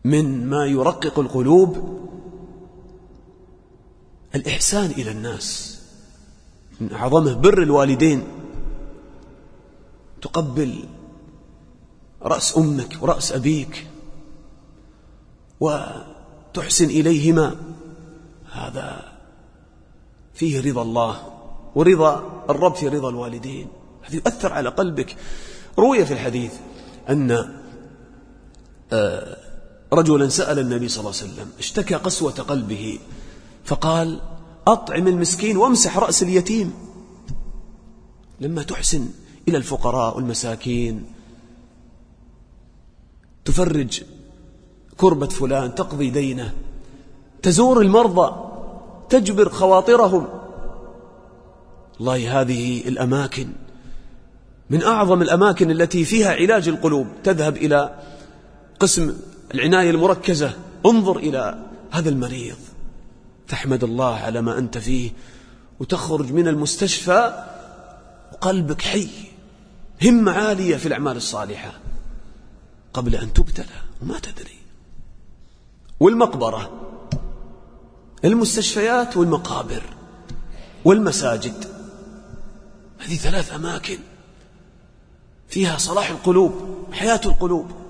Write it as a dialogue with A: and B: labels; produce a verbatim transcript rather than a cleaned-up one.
A: من ما يرقق القلوب الإحسان إلى الناس، من أعظمه بر الوالدين، تقبل رأس أمك ورأس أبيك وتحسن إليهما، هذا فيه رضا الله ورضا الرب في رضا الوالدين، هذا يؤثر على قلبك. روي في الحديث أن رجلا سأل النبي صلى الله عليه وسلم، اشتكى قسوة قلبه، فقال أطعم المسكين وامسح رأس اليتيم. لما تحسن إلى الفقراء والمساكين، تفرج كربة فلان، تقضي دينه، تزور المرضى، تجبر خواطرهم، والله هذه الأماكن من أعظم الأماكن التي فيها علاج القلوب. تذهب إلى قسم العناية المركزة، انظر إلى هذا المريض، تحمد الله على ما أنت فيه، وتخرج من المستشفى وقلبك حي، همة عالية في الأعمال الصالحة قبل أن تبتلى وما تدري. والمقبرة، المستشفيات والمقابر والمساجد، هذه ثلاث أماكن فيها صلاح القلوب، حياة القلوب.